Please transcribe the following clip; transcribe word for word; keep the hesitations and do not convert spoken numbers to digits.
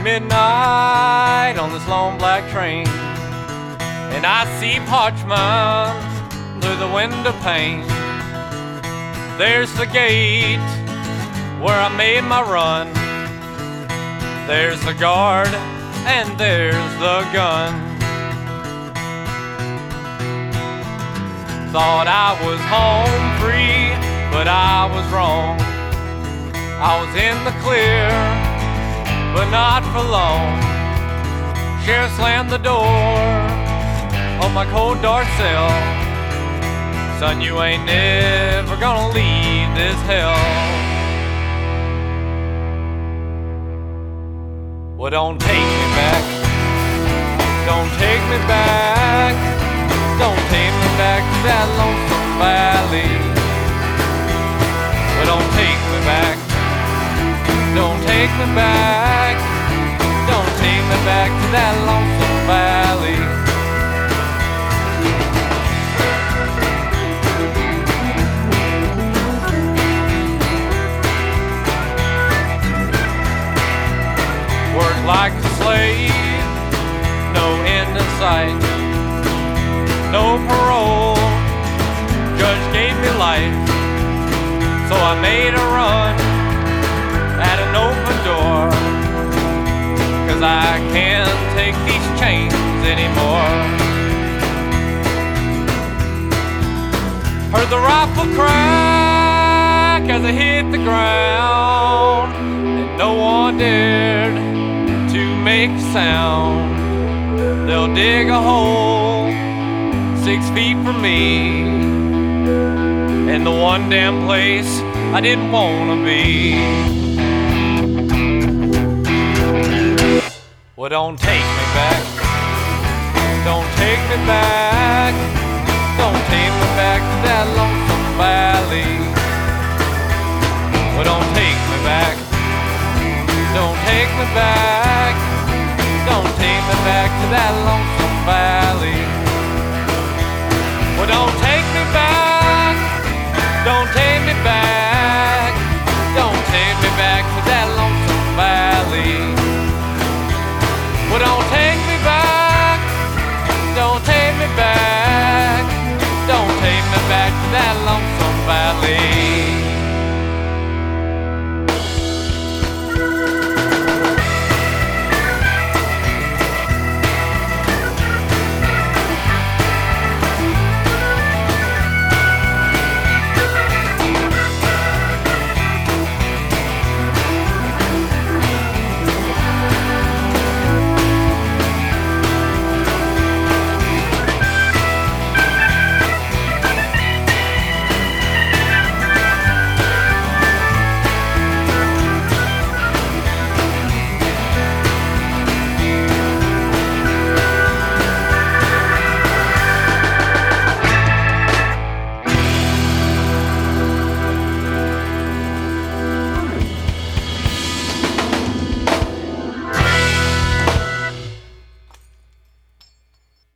midnight on this long black train, and I see parchment through the window pane. There's the gate where I made my run. There's the guard and there's the gun. Thought I was home free, but I was wrong. I was in the clear, but not for long. Sheriff slammed the door on my cold dark cell. Son, you ain't never gonna leave this hell. Well, don't take me back. Don't take me back. Don't take me back to that lonesome valley. Well, don't take me back. Don't take me back. Don't take me back to that lonesome valley. Worked like a slave, no end in sight, no parole, judge gave me life. So I made a run at an open door, 'cause I can't take these chains anymore. Heard the rifle crack as I hit the ground, and no one dared to make a sound. They'll dig a hole six feet from me, in the one damn place I didn't wanna be. Well, don't take me back. Don't take me back. Don't take me back to that lonesome valley. Well, don't take me back. Don't take me back. Don't take me back to that lonesome valley. Well, don't take me back. Don't take me back. Don't take me back to that lonesome valley. Well, don't take me back. Don't take me back. Don't take me back to that lonesome